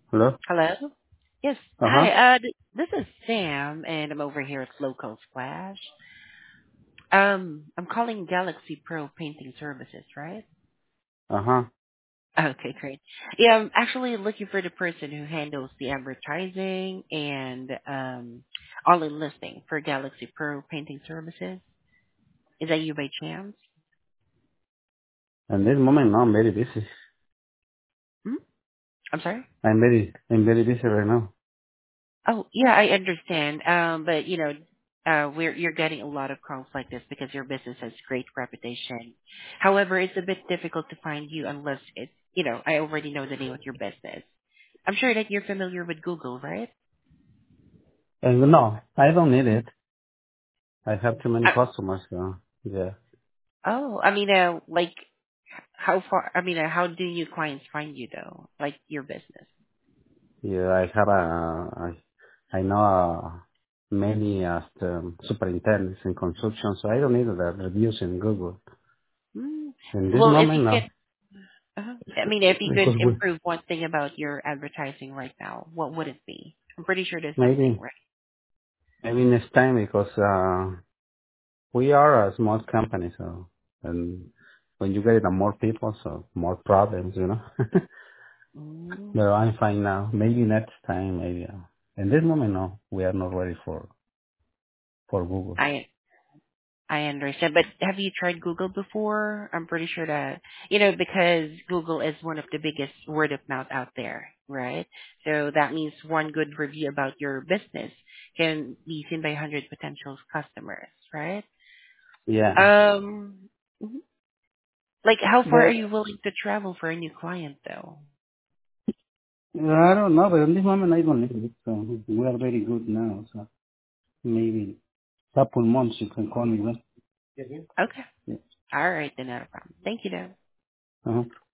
Hello? Hello? Yes. Uh-huh. Hi, this is Sam, and I'm over here at Local Splash. I'm calling Galaxy Pro Painting Services, right? Uh-huh. Okay, great. Yeah, I'm actually looking for the person who handles the advertising and online listing for Galaxy Pro Painting Services. Is that you by chance? At this moment, no, I'm very busy. Hmm? I'm sorry? I'm very busy right now. Oh, yeah, I understand. But you're getting a lot of calls like this because your business has great reputation. However, it's a bit difficult to find you unless I already know the name of your business. I'm sure that you're familiar with Google, right? And no, I don't need it. I have too many Uh, customers, so yeah. oh, like how far? How do you clients find you though? Like your business? Yeah, I know many as superintendents in construction, so I don't need the reviews in Google. Hmm. In this Well, if you moment, could, no. if you could Because improve one thing about your advertising right now, what would it be? I'm pretty sure there's something, maybe, right? maybe next time because, we are a small company, so, and when you get more people, so more problems. Mm, No, I'm fine now. Maybe next time, maybe. In this moment, no, we are not ready for Google. I I understand, but have you tried Google before? I'm pretty sure that because Google is one of the biggest word of mouth out there, right? So that means one good review about your business can be seen by 100 potential customers, right? Yeah. Um, mhm. Like how far are But you willing to travel for a new client, though? I don't know. But in this moment, I don't need it. So we are very good now. So maybe couple months you can call me back. Okay, Yeah. all right, then not a problem. Thank you, though. Uh-huh.